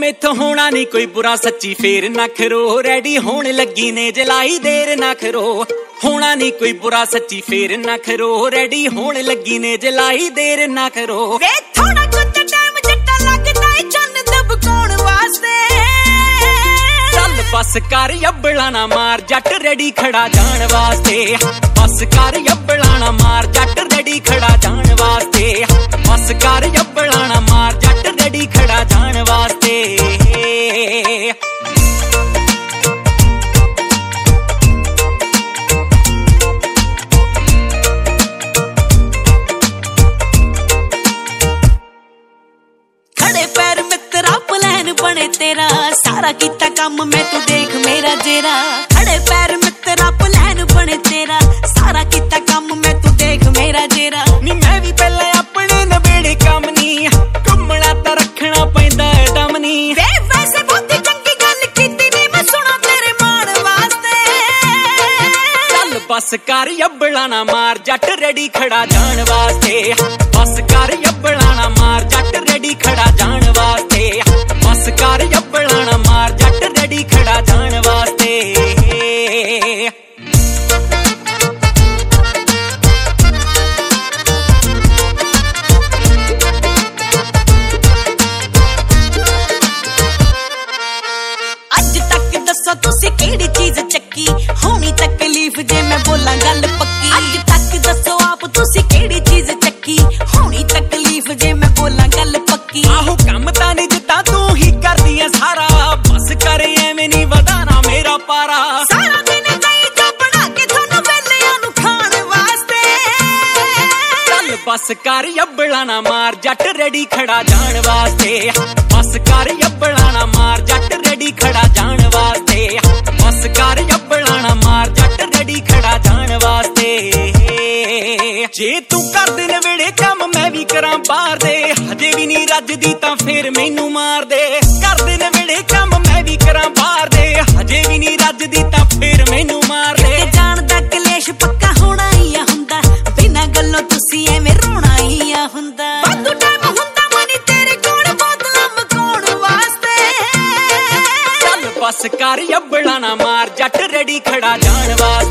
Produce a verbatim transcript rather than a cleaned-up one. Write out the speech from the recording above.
मेथों होना नहीं कोई बुरा सच्ची फेर ना खरो रेडी होने लगी ने जलाई देर ना खरो होना नहीं कोई बुरा सच्ची फेर ना खरो रेडी होने लगी ने जलाई देर ना खरो वे थोड़ा कुछ टाइम जट्टा लगदा है चन्न दबकाउण वास्ते चल बस कर अब्बला ना मार जट रेडी खड़ा जान वास्ते बस कर अब्बला ना मार जट रेडी खड़ा जान वास्ते बस कर अब्बला ना मार जट रेडी खड़ा जान वास्ते खड़े पैर मित्रा प्लान बने तेरा सारा किता काम मैं तू देख मेरा जेरा खड़े पैर मित्रा प्लान बने तेरा सारा किता काम मैं तू देख मेरा जेरा नी मैं भी पहले अपने नवेड़े काम नी घुमना ता रखना पैंदा दम नी वे वैसे बहुत चंगी गल कीती नी मैं सुना तेरे मान वास्ते चल बस कर अब्बला ना मार जट रेडी खड़ा जान वास्ते बस कर अब्बला ना मार जट रेडी खड़ा जान वास्ते बस कर अब्बला ना मार जट रेडी खड़ा जान वास्ते अज तक दसो तुसी केड़ी चीज चक्की होनी तकलीफ जे मैं बोला गल पक्की अज तक दसो आप तुसी केड़ी चीज चक्की होनी तकलीफ जे मैं बोला गल पक्की आहो काम ता नहीं जिता तू ही करदी है सारा बस कर एवें नहीं वधाना मेरा पारा सारा दिन गई जो बना के थोनू वेलियां नु खाण वास्ते चल बस कर अब्बला ना मार जट रेडी खड़ा जान वास्ते बस कर अब्बला ना मार जट रेडी खड़ा जान वास्ते बस कर अब्बला ना मार जट रेडी खड़ा जान वास्ते जे तू कर दे नवेड़े काम मैं भी करां बाहर दे हजे भी नहीं रजदी तां फिर मैनू मार दे कर दे नवेड़े काम मैं भी करां बाहर दे हजे भी नहीं रजदी तां फिर मैनू मार दे ते जान दा कलेश पक्का होना ही आ हुंदा बिना गल्लों तुसी एवें रोना ही आ हुंदा वादू टाइम हुंदा मनी तेरे कोल बोतलां मकाउण वास्ते चल बस कर अब्बला ना मार जट रेडी खड़ा जान वास्ते